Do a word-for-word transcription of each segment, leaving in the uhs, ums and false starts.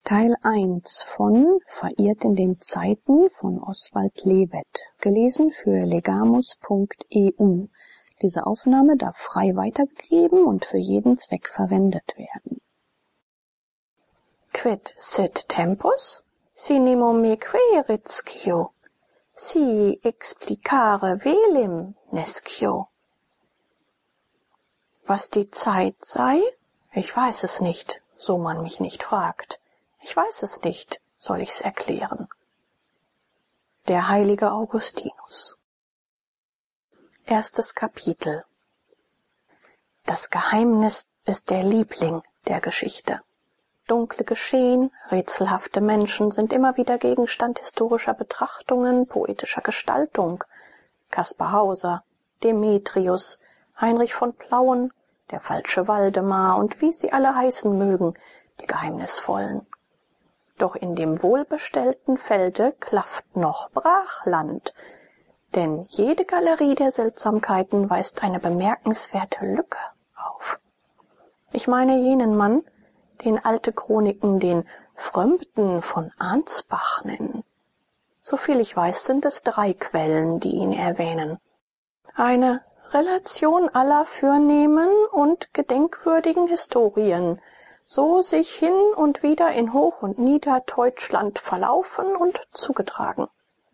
Teil eins von Verirrt in den Zeiten von Oswald Lewet, gelesen für legamus punkt e u. Diese Aufnahme darf frei weitergegeben und für jeden Zweck verwendet werden. Quid sit tempus? Sinimo me queritio, si explicare velim nescio. Was die Zeit sei? Ich weiß es nicht, so man mich nicht fragt. Ich weiß es nicht, soll ich's erklären. Der heilige Augustinus. Erstes Kapitel. Das Geheimnis ist der Liebling der Geschichte. Dunkle Geschehen, rätselhafte Menschen sind immer wieder Gegenstand historischer Betrachtungen, poetischer Gestaltung. Kaspar Hauser, Demetrius, Heinrich von Plauen, der falsche Waldemar und wie sie alle heißen mögen, die Geheimnisvollen. Doch in dem wohlbestellten Felde klafft noch Brachland, denn jede Galerie der Seltsamkeiten weist eine bemerkenswerte Lücke auf. Ich meine jenen Mann, den alte Chroniken den Frömmten von Ansbach nennen. Soviel ich weiß, sind es drei Quellen, die ihn erwähnen. Eine Relation aller fürnehmen und gedenkwürdigen Historien, so sich hin und wieder in Hoch- und Niederdeutschland verlaufen und zugetragen.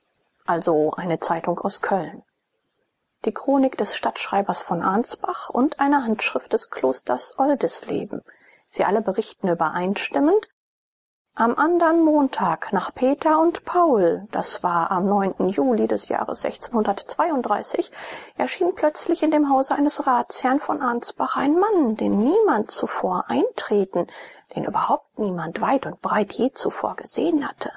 Also eine Zeitung aus Köln. Die Chronik des Stadtschreibers von Ansbach und eine Handschrift des Klosters Oldisleben. Sie alle berichten übereinstimmend: Am andern Montag nach Peter und Paul, das war am neunten Juli des Jahres sechzehnhundertzweiunddreißig, erschien plötzlich in dem Hause eines Ratsherrn von Ansbach ein Mann, den niemand zuvor eintreten, den überhaupt niemand weit und breit je zuvor gesehen hatte.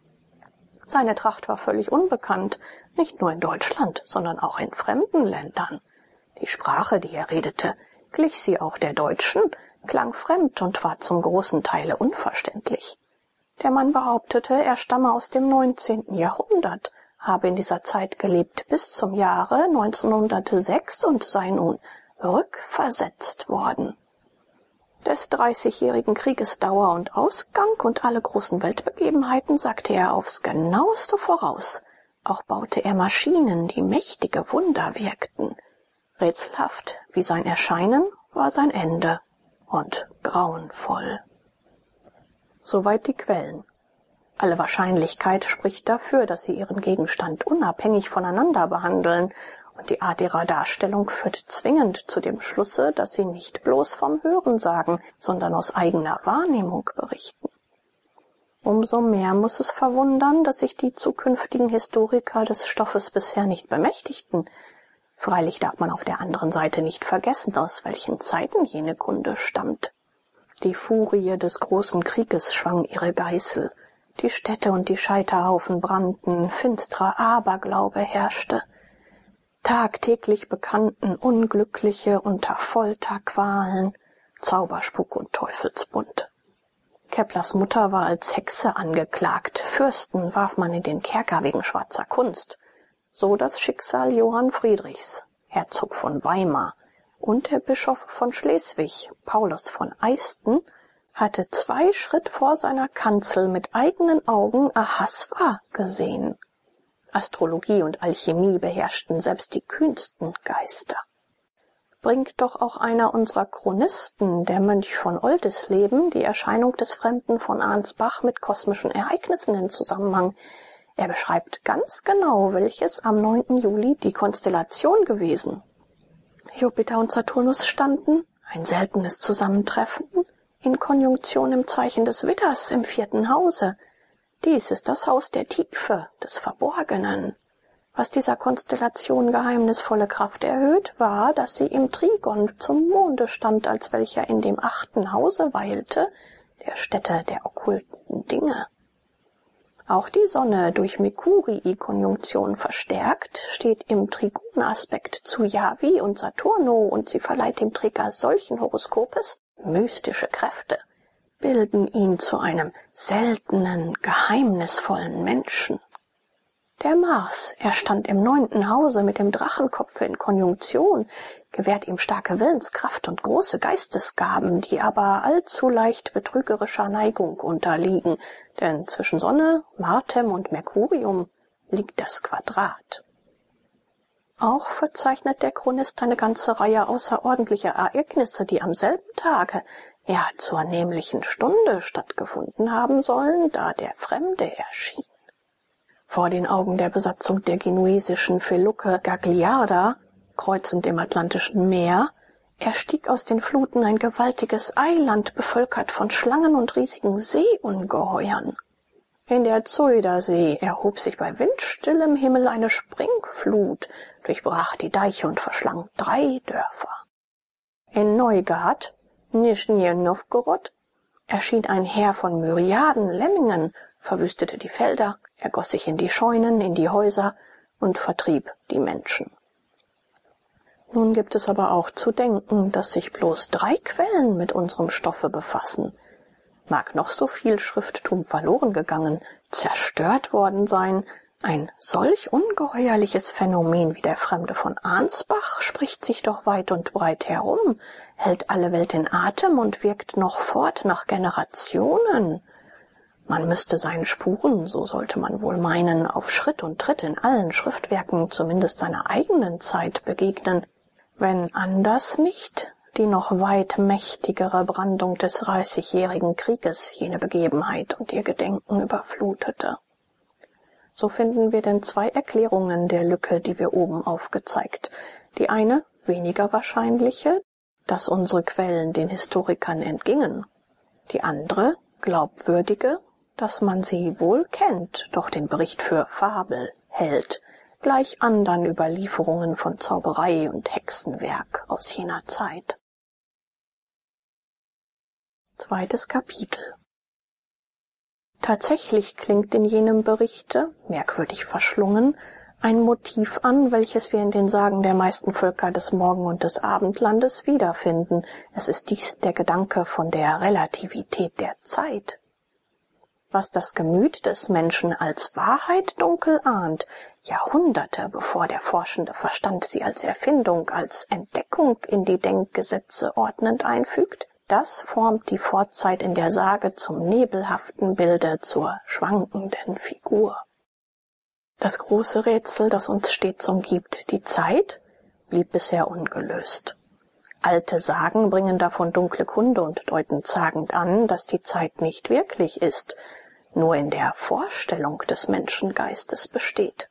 Seine Tracht war völlig unbekannt, nicht nur in Deutschland, sondern auch in fremden Ländern. Die Sprache, die er redete, glich sie auch der deutschen, klang fremd und war zum großen Teile unverständlich. Der Mann behauptete, er stamme aus dem neunzehnten Jahrhundert, habe in dieser Zeit gelebt bis zum Jahre neunzehnhundertsechs und sei nun rückversetzt worden. Des Dreißigjährigen Krieges Dauer und Ausgang und alle großen Weltbegebenheiten sagte er aufs Genaueste voraus. Auch baute er Maschinen, die mächtige Wunder wirkten. Rätselhaft wie sein Erscheinen war sein Ende und grauenvoll. Soweit die Quellen. Alle Wahrscheinlichkeit spricht dafür, dass sie ihren Gegenstand unabhängig voneinander behandeln, und die Art ihrer Darstellung führt zwingend zu dem Schlusse, dass sie nicht bloß vom Hörensagen, sondern aus eigener Wahrnehmung berichten. Umso mehr muss es verwundern, dass sich die zukünftigen Historiker des Stoffes bisher nicht bemächtigten. Freilich darf man auf der anderen Seite nicht vergessen, aus welchen Zeiten jene Kunde stammt. Die Furie des großen Krieges schwang ihre Geißel. Die Städte und die Scheiterhaufen brannten, finstrer Aberglaube herrschte. Tagtäglich bekannten Unglückliche unter Folterqualen, Zauberspuk und Teufelsbund. Keplers Mutter war als Hexe angeklagt, Fürsten warf man in den Kerker wegen schwarzer Kunst. So das Schicksal Johann Friedrichs, Herzog von Weimar, und der Bischof von Schleswig, Paulus von Eysten, hatte zwei Schritt vor seiner Kanzel mit eigenen Augen Ahasver gesehen. Astrologie und Alchemie beherrschten selbst die kühnsten Geister. Bringt doch auch einer unserer Chronisten, der Mönch von Oldisleben, die Erscheinung des Fremden von Ansbach mit kosmischen Ereignissen in Zusammenhang. Er beschreibt ganz genau, welches am neunten Juli die Konstellation gewesen. Jupiter und Saturnus standen, ein seltenes Zusammentreffen, in Konjunktion im Zeichen des Widders im vierten Hause. Dies ist das Haus der Tiefe, des Verborgenen. Was dieser Konstellation geheimnisvolle Kraft erhöht, war, dass sie im Trigon zum Monde stand, als welcher in dem achten Hause weilte, der Stätte der okkulten Dinge. Auch die Sonne, durch Mercurii-Konjunktion verstärkt, steht im Trigonaspekt zu Javi und Saturno, und sie verleiht dem Träger solchen Horoskopes mystische Kräfte, bilden ihn zu einem seltenen, geheimnisvollen Menschen. Der Mars, er stand im neunten Hause mit dem Drachenkopf in Konjunktion, gewährt ihm starke Willenskraft und große Geistesgaben, die aber allzu leicht betrügerischer Neigung unterliegen, denn zwischen Sonne, Martem und Merkurium liegt das Quadrat. Auch verzeichnet der Chronist eine ganze Reihe außerordentlicher Ereignisse, die am selben Tage, ja zur nämlichen Stunde stattgefunden haben sollen, da der Fremde erschien. Vor den Augen der Besatzung der genuesischen Felucke Gagliarda, kreuzend im Atlantischen Meer, erstieg aus den Fluten ein gewaltiges Eiland, bevölkert von Schlangen und riesigen Seeungeheuern. In der Zuidersee erhob sich bei windstillem Himmel eine Springflut, durchbrach die Deiche und verschlang drei Dörfer. In Neugat, Nischnij Nowgorod, erschien ein Heer von Myriaden Lemmingen, verwüstete die Felder, ergoss sich in die Scheunen, in die Häuser und vertrieb die Menschen. Nun gibt es aber auch zu denken, dass sich bloß drei Quellen mit unserem Stoffe befassen. Mag noch so viel Schrifttum verloren gegangen, zerstört worden sein, ein solch ungeheuerliches Phänomen wie der Fremde von Ansbach spricht sich doch weit und breit herum, hält alle Welt in Atem und wirkt noch fort nach Generationen. Man müsste seinen Spuren, so sollte man wohl meinen, auf Schritt und Tritt in allen Schriftwerken zumindest seiner eigenen Zeit begegnen, wenn anders nicht die noch weit mächtigere Brandung des Dreißigjährigen Krieges jene Begebenheit und ihr Gedenken überflutete. So finden wir denn zwei Erklärungen der Lücke, die wir oben aufgezeigt. Die eine, weniger wahrscheinliche, dass unsere Quellen den Historikern entgingen. Die andere, glaubwürdige, dass man sie wohl kennt, doch den Bericht für Fabel hält, gleich andern Überlieferungen von Zauberei und Hexenwerk aus jener Zeit. Zweites Kapitel. Tatsächlich klingt in jenem Berichte, merkwürdig verschlungen, ein Motiv an, welches wir in den Sagen der meisten Völker des Morgen- und des Abendlandes wiederfinden. Es ist dies der Gedanke von der Relativität der Zeit. Was das Gemüt des Menschen als Wahrheit dunkel ahnt, Jahrhunderte bevor der forschende Verstand sie als Erfindung, als Entdeckung in die Denkgesetze ordnend einfügt, das formt die Vorzeit in der Sage zum nebelhaften Bilde, zur schwankenden Figur. Das große Rätsel, das uns stets umgibt, die Zeit, blieb bisher ungelöst. Alte Sagen bringen davon dunkle Kunde und deuten zagend an, dass die Zeit nicht wirklich ist, nur in der Vorstellung des Menschengeistes besteht.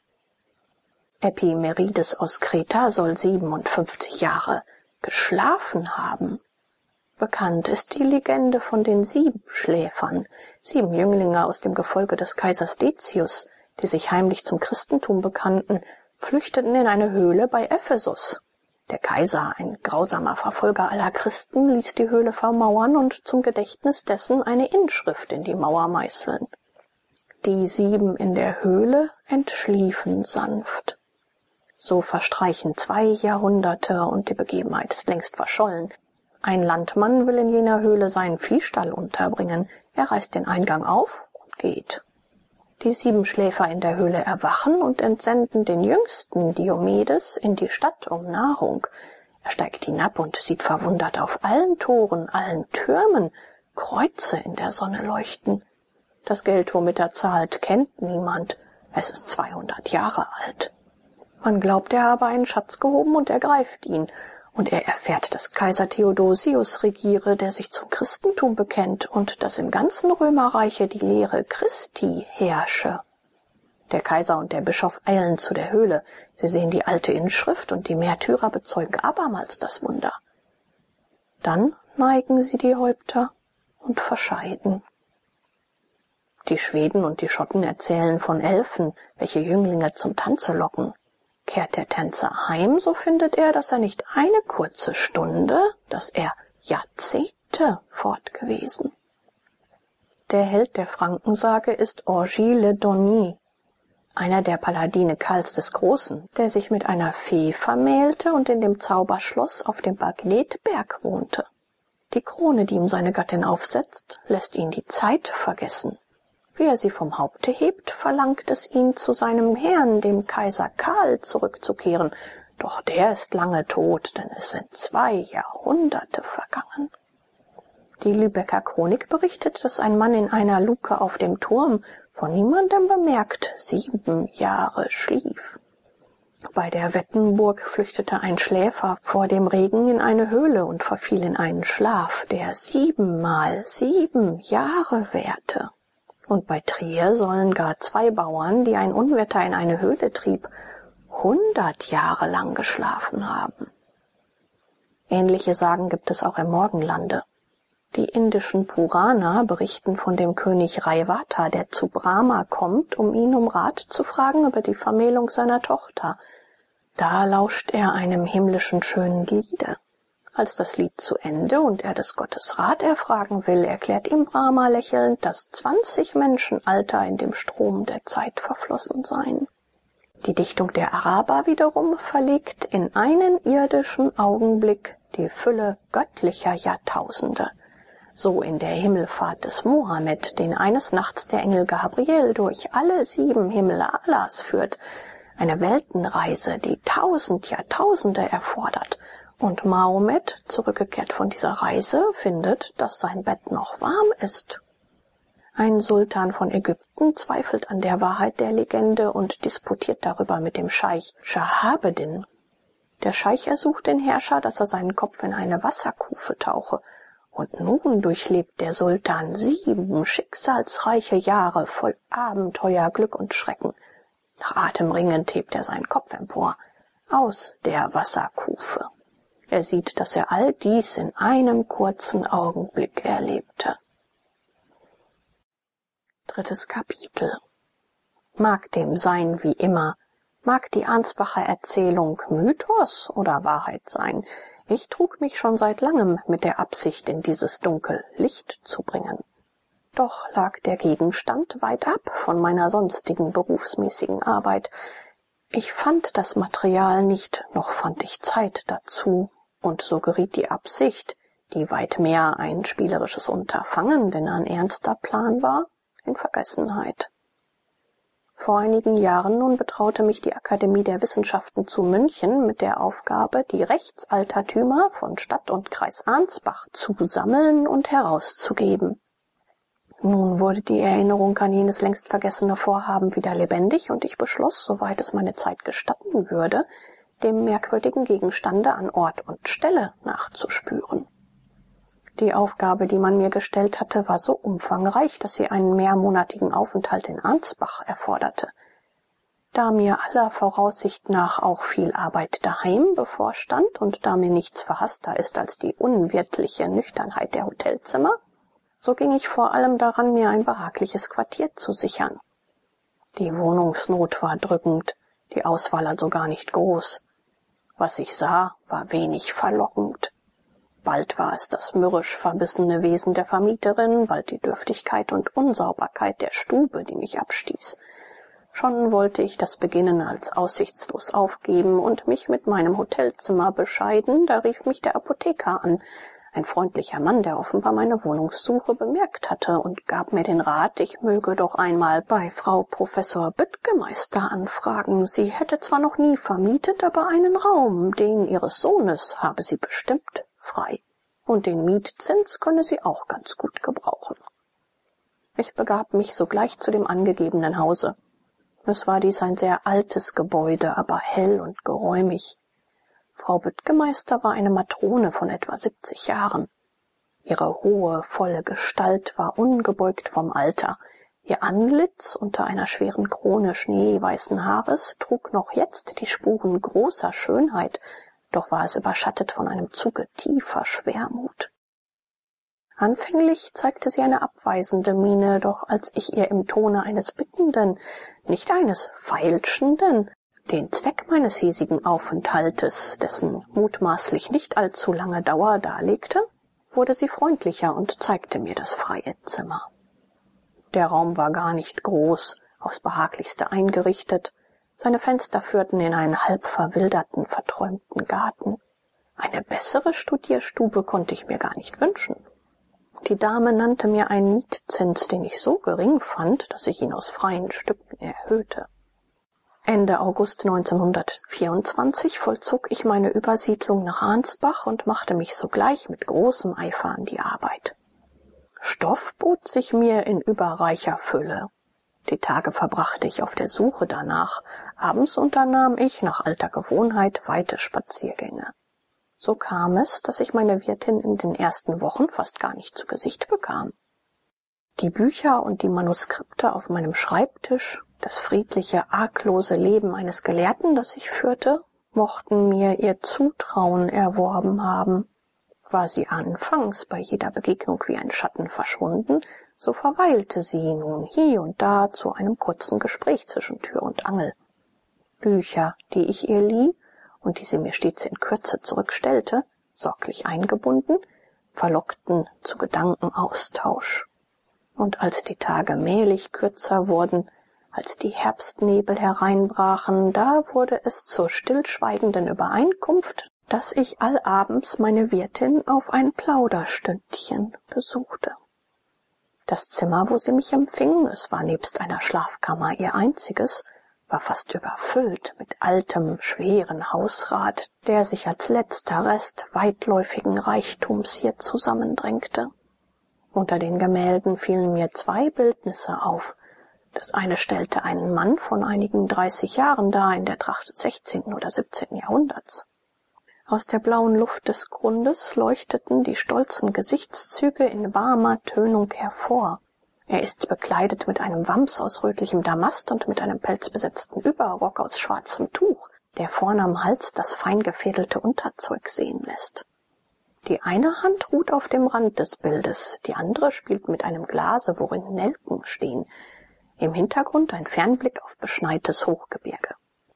Epimerides aus Kreta soll siebenundfünfzig Jahre geschlafen haben. Bekannt ist die Legende von den Siebenschläfern, sieben Jünglinge aus dem Gefolge des Kaisers Decius, die sich heimlich zum Christentum bekannten, flüchteten in eine Höhle bei Ephesus. Der Kaiser, ein grausamer Verfolger aller Christen, ließ die Höhle vermauern und zum Gedächtnis dessen eine Inschrift in die Mauer meißeln. Die sieben in der Höhle entschliefen sanft. So verstreichen zwei Jahrhunderte und die Begebenheit ist längst verschollen. Ein Landmann will in jener Höhle seinen Viehstall unterbringen. Er reißt den Eingang auf und geht. Die sieben Schläfer in der Höhle erwachen und entsenden den jüngsten, Diomedes, in die Stadt um Nahrung. Er steigt hinab und sieht verwundert auf allen Toren, allen Türmen Kreuze in der Sonne leuchten. Das Geld, womit er zahlt, kennt niemand. Es ist zweihundert Jahre alt. Man glaubt, er habe einen Schatz gehoben und ergreift ihn. Und er erfährt, dass Kaiser Theodosius regiere, der sich zum Christentum bekennt, und dass im ganzen Römerreiche die Lehre Christi herrsche. Der Kaiser und der Bischof eilen zu der Höhle. Sie sehen die alte Inschrift und die Märtyrer bezeugen abermals das Wunder. Dann neigen sie die Häupter und verscheiden. Die Schweden und die Schotten erzählen von Elfen, welche Jünglinge zum Tanze locken. Kehrt der Tänzer heim, so findet er, dass er nicht eine kurze Stunde, dass er Jahrzehnte fort gewesen. Der Held der Frankensage ist Orgy le Donny, einer der Paladine Karls des Großen, der sich mit einer Fee vermählte und in dem Zauberschloss auf dem Magnetberg wohnte. Die Krone, die ihm seine Gattin aufsetzt, lässt ihn die Zeit vergessen. wie er sie vom Haupte hebt, verlangt es ihn, zu seinem Herrn, dem Kaiser Karl, zurückzukehren. Doch der ist lange tot, denn es sind zwei Jahrhunderte vergangen. Die Lübecker Chronik berichtet, dass ein Mann in einer Luke auf dem Turm, von niemandem bemerkt, sieben Jahre schlief. Bei der Wettenburg flüchtete ein Schläfer vor dem Regen in eine Höhle und verfiel in einen Schlaf, der siebenmal sieben Jahre währte. Und bei Trier sollen gar zwei Bauern, die ein Unwetter in eine Höhle trieb, hundert Jahre lang geschlafen haben. Ähnliche Sagen gibt es auch im Morgenlande. Die indischen Purana berichten von dem König Raivata, der zu Brahma kommt, um ihn um Rat zu fragen über die Vermählung seiner Tochter. Da lauscht er einem himmlischen schönen Liede. Als das Lied zu Ende und er des Gottes Rat erfragen will, erklärt ihm Brahma lächelnd, dass zwanzig Menschenalter in dem Strom der Zeit verflossen seien. Die Dichtung der Araber wiederum verlegt in einen irdischen Augenblick die Fülle göttlicher Jahrtausende. So in der Himmelfahrt des Mohammed, den eines Nachts der Engel Gabriel durch alle sieben Himmel Allahs führt, eine Weltenreise, die tausend Jahrtausende erfordert, und Mahomet, zurückgekehrt von dieser Reise, findet, dass sein Bett noch warm ist. Ein Sultan von Ägypten zweifelt an der Wahrheit der Legende und disputiert darüber mit dem Scheich Shahabeddin. Der Scheich ersucht den Herrscher, dass er seinen Kopf in eine Wasserkufe tauche, und nun durchlebt der Sultan sieben schicksalsreiche Jahre voll Abenteuer, Glück und Schrecken. Nach Atem ringend hebt er seinen Kopf empor, aus der Wasserkufe. Er sieht, dass er all dies in einem kurzen Augenblick erlebte. Drittes Kapitel. Mag dem sein wie immer, mag die Ansbacher Erzählung Mythos oder Wahrheit sein, ich trug mich schon seit langem mit der Absicht, in dieses Dunkel Licht zu bringen. Doch lag der Gegenstand weit ab von meiner sonstigen berufsmäßigen Arbeit. Ich fand das Material nicht, noch fand ich Zeit dazu, und so geriet die Absicht, die weit mehr ein spielerisches Unterfangen denn ein ernster Plan war, in Vergessenheit. Vor einigen Jahren nun betraute mich die Akademie der Wissenschaften zu München mit der Aufgabe, die Rechtsaltertümer von Stadt und Kreis Ansbach zu sammeln und herauszugeben. Nun wurde die Erinnerung an jenes längst vergessene Vorhaben wieder lebendig, und ich beschloss, soweit es meine Zeit gestatten würde, dem merkwürdigen Gegenstande an Ort und Stelle nachzuspüren. Die Aufgabe, die man mir gestellt hatte, war so umfangreich, dass sie einen mehrmonatigen Aufenthalt in Ansbach erforderte. Da mir aller Voraussicht nach auch viel Arbeit daheim bevorstand und da mir nichts verhasster ist als die unwirtliche Nüchternheit der Hotelzimmer, so ging ich vor allem daran, mir ein behagliches Quartier zu sichern. Die Wohnungsnot war drückend, die Auswahl also gar nicht groß. Was ich sah, war wenig verlockend. Bald war es das mürrisch verbissene Wesen der Vermieterin, bald die Dürftigkeit und Unsauberkeit der Stube, die mich abstieß. Schon wollte ich das Beginnen als aussichtslos aufgeben und mich mit meinem Hotelzimmer bescheiden, da rief mich der Apotheker an, ein freundlicher Mann, der offenbar meine Wohnungssuche bemerkt hatte, und gab mir den Rat, ich möge doch einmal bei Frau Professor Büttgemeister anfragen. Sie hätte zwar noch nie vermietet, aber einen Raum, den ihres Sohnes, habe sie bestimmt frei, und den Mietzins könne sie auch ganz gut gebrauchen. Ich begab mich sogleich zu dem angegebenen Hause. Es war dies ein sehr altes Gebäude, aber hell und geräumig. Frau Büttgemeister war eine Matrone von etwa siebzig Jahren. Ihre hohe, volle Gestalt war ungebeugt vom Alter. Ihr Antlitz unter einer schweren Krone schneeweißen Haares trug noch jetzt die Spuren großer Schönheit, doch war es überschattet von einem Zuge tiefer Schwermut. Anfänglich zeigte sie eine abweisende Miene, doch als ich ihr im Tone eines Bittenden, nicht eines Feilschenden, den Zweck meines hiesigen Aufenthaltes, dessen mutmaßlich nicht allzu lange Dauer darlegte, wurde sie freundlicher und zeigte mir das freie Zimmer. Der Raum war gar nicht groß, aufs Behaglichste eingerichtet. Seine Fenster führten in einen halb verwilderten, verträumten Garten. Eine bessere Studierstube konnte ich mir gar nicht wünschen. Die Dame nannte mir einen Mietzins, den ich so gering fand, dass ich ihn aus freien Stücken erhöhte. Ende August neunzehnhundertvierundzwanzig vollzog ich meine Übersiedlung nach Ansbach und machte mich sogleich mit großem Eifer an die Arbeit. Stoff bot sich mir in überreicher Fülle. Die Tage verbrachte ich auf der Suche danach. Abends unternahm ich nach alter Gewohnheit weite Spaziergänge. So kam es, dass ich meine Wirtin in den ersten Wochen fast gar nicht zu Gesicht bekam. Die Bücher und die Manuskripte auf meinem Schreibtisch, das friedliche, arglose Leben eines Gelehrten, das ich führte, mochten mir ihr Zutrauen erworben haben. War sie anfangs bei jeder Begegnung wie ein Schatten verschwunden, so verweilte sie nun hie und da zu einem kurzen Gespräch zwischen Tür und Angel. Bücher, die ich ihr lieh und die sie mir stets in Kürze zurückstellte, sorglich eingebunden, verlockten zu Gedankenaustausch. Und als die Tage mählich kürzer wurden, als die Herbstnebel hereinbrachen, da wurde es zur stillschweigenden Übereinkunft, dass ich allabends meine Wirtin auf ein Plauderstündchen besuchte. Das Zimmer, wo sie mich empfing, es war nebst einer Schlafkammer ihr einziges, war fast überfüllt mit altem, schweren Hausrat, der sich als letzter Rest weitläufigen Reichtums hier zusammendrängte. Unter den Gemälden fielen mir zwei Bildnisse auf. Das eine stellte einen Mann von einigen dreißig Jahren dar, in der Tracht des sechzehnten oder siebzehnten Jahrhunderts. Aus der blauen Luft des Grundes leuchteten die stolzen Gesichtszüge in warmer Tönung hervor. Er ist bekleidet mit einem Wams aus rötlichem Damast und mit einem pelzbesetzten Überrock aus schwarzem Tuch, der vorn am Hals das fein gefädelte Unterzeug sehen lässt. Die eine Hand ruht auf dem Rand des Bildes, die andere spielt mit einem Glase, worin Nelken stehen. Im Hintergrund ein Fernblick auf beschneites Hochgebirge.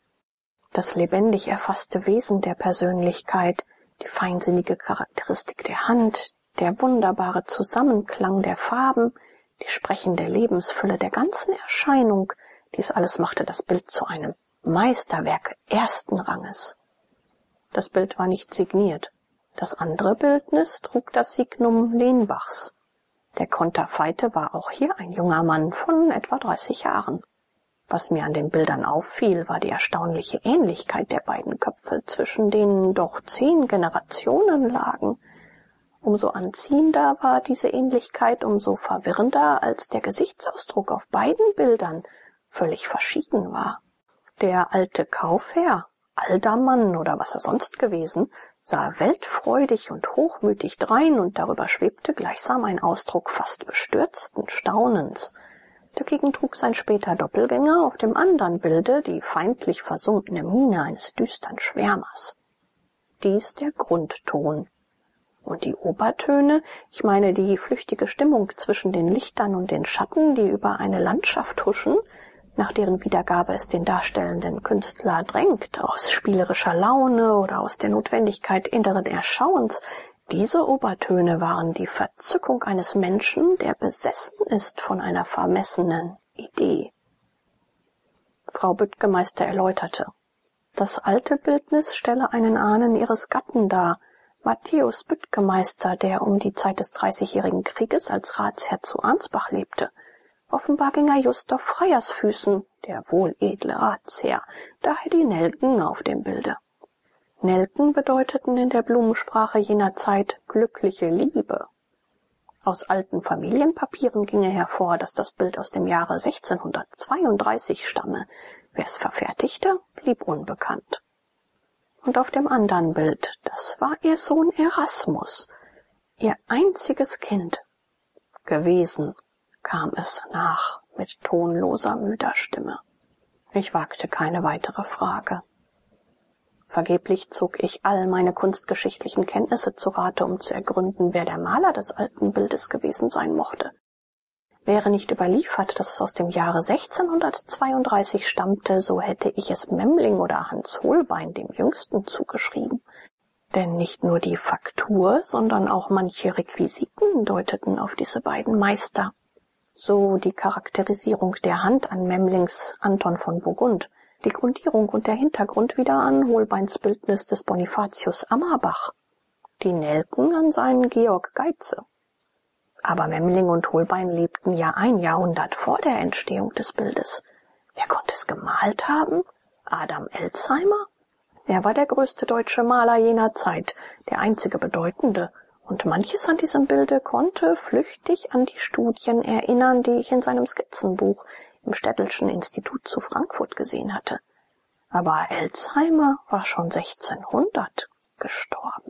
Das lebendig erfasste Wesen der Persönlichkeit, die feinsinnige Charakteristik der Hand, der wunderbare Zusammenklang der Farben, die sprechende Lebensfülle der ganzen Erscheinung, dies alles machte das Bild zu einem Meisterwerk ersten Ranges. Das Bild war nicht signiert. Das andere Bildnis trug das Signum Lenbachs. Der Konterfeite war auch hier ein junger Mann von etwa dreißig Jahren. Was mir an den Bildern auffiel, war die erstaunliche Ähnlichkeit der beiden Köpfe, zwischen denen doch zehn Generationen lagen. Umso anziehender war diese Ähnlichkeit, umso verwirrender, als der Gesichtsausdruck auf beiden Bildern völlig verschieden war. Der alte Kaufherr, Aldermann oder was er sonst gewesen, sah weltfreudig und hochmütig drein, und darüber schwebte gleichsam ein Ausdruck fast bestürzten Staunens. Dagegen trug sein später Doppelgänger auf dem andern Bilde die feindlich versunkene Miene eines düstern Schwärmers. Dies der Grundton. Und die Obertöne, ich meine die flüchtige Stimmung zwischen den Lichtern und den Schatten, die über eine Landschaft huschen, nach deren Wiedergabe es den darstellenden Künstler drängt, aus spielerischer Laune oder aus der Notwendigkeit inneren Erschauens, diese Obertöne waren die Verzückung eines Menschen, der besessen ist von einer vermessenen Idee. Frau Büttgemeister erläuterte: Das alte Bildnis stelle einen Ahnen ihres Gatten dar, Matthäus Büttgemeister, der um die Zeit des Dreißigjährigen Krieges als Ratsherr zu Ansbach lebte. Offenbar ging er just auf Freiersfüßen, der wohledle Ratsherr, daher die Nelken auf dem Bilde. Nelken bedeuteten in der Blumensprache jener Zeit glückliche Liebe. Aus alten Familienpapieren ginge hervor, dass das Bild aus dem Jahre sechzehnhundertzweiunddreißig stamme. Wer es verfertigte, blieb unbekannt. Und auf dem andern Bild, das war ihr Sohn Erasmus, ihr einziges Kind. Gewesen, kam es nach mit tonloser, müder Stimme. Ich wagte keine weitere Frage. Vergeblich zog ich all meine kunstgeschichtlichen Kenntnisse zu Rate, um zu ergründen, wer der Maler des alten Bildes gewesen sein mochte. Wäre nicht überliefert, dass es aus dem Jahre sechzehnhundertzweiunddreißig stammte, so hätte ich es Memling oder Hans Holbein, dem Jüngsten, zugeschrieben. Denn nicht nur die Faktur, sondern auch manche Requisiten deuteten auf diese beiden Meister. So die Charakterisierung der Hand an Memlings Anton von Burgund, die Grundierung und der Hintergrund wieder an Holbeins Bildnis des Bonifatius Ammerbach, die Nelken an seinen Georg Geize. Aber Memling und Holbein lebten ja ein Jahrhundert vor der Entstehung des Bildes. Wer konnte es gemalt haben? Adam Elsheimer? Er war der größte deutsche Maler jener Zeit, der einzige bedeutende. Und manches an diesem Bilde konnte flüchtig an die Studien erinnern, die ich in seinem Skizzenbuch im Städtelschen Institut zu Frankfurt gesehen hatte. Aber Elsheimer war schon sechzehnhundert gestorben.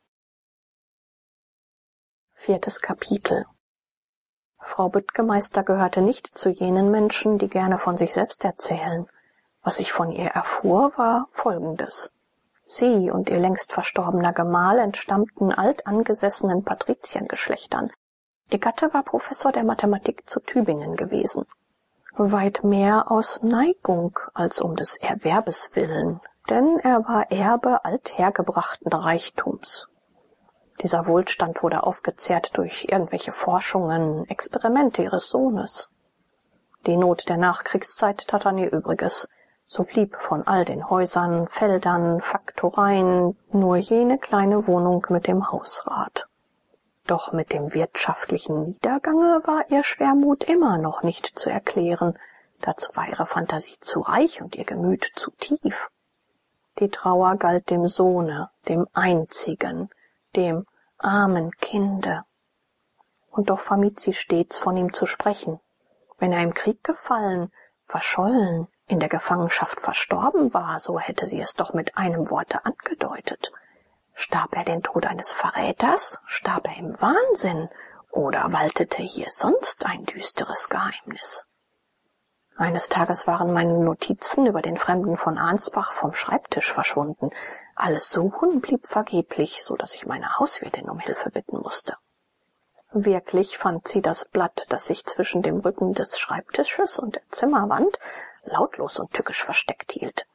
Viertes Kapitel. Frau Büttgemeister gehörte nicht zu jenen Menschen, die gerne von sich selbst erzählen. Was ich von ihr erfuhr, war Folgendes. Sie und ihr längst verstorbener Gemahl entstammten altangesessenen Patriziergeschlechtern. Ihr Gatte war Professor der Mathematik zu Tübingen gewesen. Weit mehr aus Neigung als um des Erwerbes willen, denn er war Erbe althergebrachten Reichtums. Dieser Wohlstand wurde aufgezehrt durch irgendwelche Forschungen, Experimente ihres Sohnes. Die Not der Nachkriegszeit tat an ihr Übriges. So blieb von all den Häusern, Feldern, Faktoreien nur jene kleine Wohnung mit dem Hausrat. Doch mit dem wirtschaftlichen Niedergange war ihr Schwermut immer noch nicht zu erklären. Dazu war ihre Fantasie zu reich und ihr Gemüt zu tief. Die Trauer galt dem Sohne, dem einzigen, dem armen Kinde. Und doch vermied sie stets, von ihm zu sprechen. Wenn er im Krieg gefallen, verschollen, in der Gefangenschaft verstorben war, so hätte sie es doch mit einem Worte angedeutet. Starb er den Tod eines Verräters? Starb er im Wahnsinn? Oder waltete hier sonst ein düsteres Geheimnis? Eines Tages waren meine Notizen über den Fremden von Ansbach vom Schreibtisch verschwunden. Alles Suchen blieb vergeblich, so dass ich meine Hauswirtin um Hilfe bitten musste. Wirklich fand sie das Blatt, das sich zwischen dem Rücken des Schreibtisches und der Zimmerwand lautlos und tückisch versteckt hielt.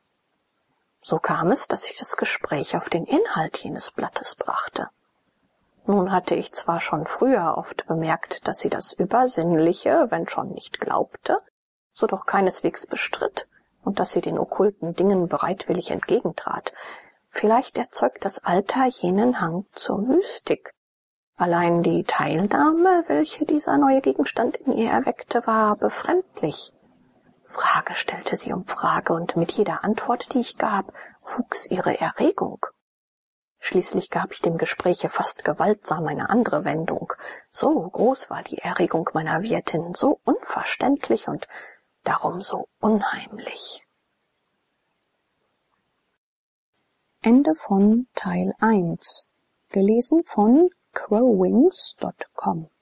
So kam es, dass ich das Gespräch auf den Inhalt jenes Blattes brachte. Nun hatte ich zwar schon früher oft bemerkt, dass sie das Übersinnliche, wenn schon nicht glaubte, so doch keineswegs bestritt und dass sie den okkulten Dingen bereitwillig entgegentrat. Vielleicht erzeugt das Alter jenen Hang zur Mystik. Allein die Teilnahme, welche dieser neue Gegenstand in ihr erweckte, war befremdlich. Frage stellte sie um Frage, und mit jeder Antwort, die ich gab, wuchs ihre Erregung. Schließlich gab ich dem Gespräche fast gewaltsam eine andere Wendung. So groß war die Erregung meiner Wirtin, so unverständlich und darum so unheimlich. Ende von Teil eins. Gelesen von crowwings Punkt com